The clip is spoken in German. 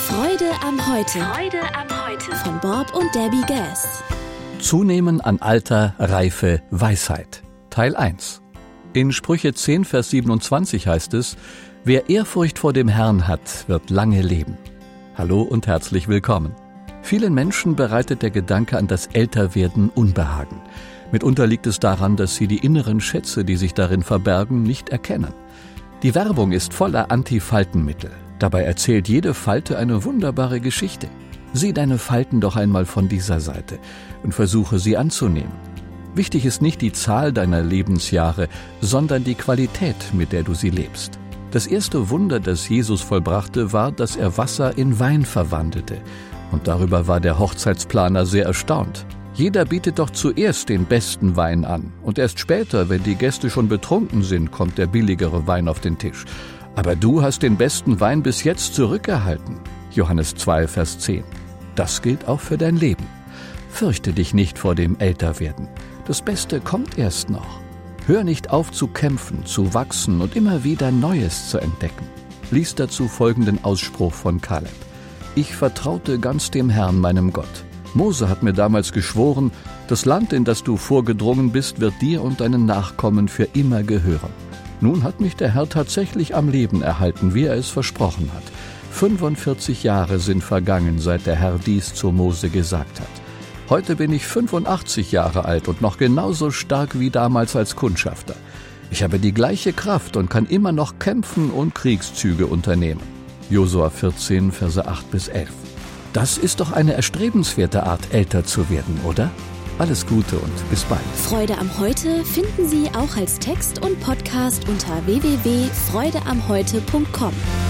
Freude am Heute. Freude am Heute. Von Bob und Debbie Gass. Zunehmen an Alter, Reife, Weisheit. Teil 1. In Sprüche 10, Vers 27 heißt es: Wer Ehrfurcht vor dem Herrn hat, wird lange leben. Hallo und herzlich willkommen. Vielen Menschen bereitet der Gedanke an das Älterwerden Unbehagen. Mitunter liegt es daran, dass sie die inneren Schätze, die sich darin verbergen, nicht erkennen. Die Werbung ist voller Anti-Faltenmittel. Dabei erzählt jede Falte eine wunderbare Geschichte. Sieh deine Falten doch einmal von dieser Seite und versuche sie anzunehmen. Wichtig ist nicht die Zahl deiner Lebensjahre, sondern die Qualität, mit der du sie lebst. Das erste Wunder, das Jesus vollbrachte, war, dass er Wasser in Wein verwandelte. Und darüber war der Hochzeitsplaner sehr erstaunt. Jeder bietet doch zuerst den besten Wein an. Und erst später, wenn die Gäste schon betrunken sind, kommt der billigere Wein auf den Tisch. Aber du hast den besten Wein bis jetzt zurückgehalten. Johannes 2, Vers 10. Das gilt auch für dein Leben. Fürchte dich nicht vor dem Älterwerden. Das Beste kommt erst noch. Hör nicht auf zu kämpfen, zu wachsen und immer wieder Neues zu entdecken. Lies dazu folgenden Ausspruch von Kaleb: Ich vertraute ganz dem Herrn, meinem Gott. Mose hat mir damals geschworen, das Land, in das du vorgedrungen bist, wird dir und deinen Nachkommen für immer gehören. Nun hat mich der Herr tatsächlich am Leben erhalten, wie er es versprochen hat. 45 Jahre sind vergangen, seit der Herr dies zu Mose gesagt hat. Heute bin ich 85 Jahre alt und noch genauso stark wie damals als Kundschafter. Ich habe die gleiche Kraft und kann immer noch kämpfen und Kriegszüge unternehmen. Josua 14, Verse 8 bis 11. Das ist doch eine erstrebenswerte Art, älter zu werden, oder? Alles Gute und bis bald. Freude am Heute finden Sie auch als Text und Podcast unter www.freudeamheute.com.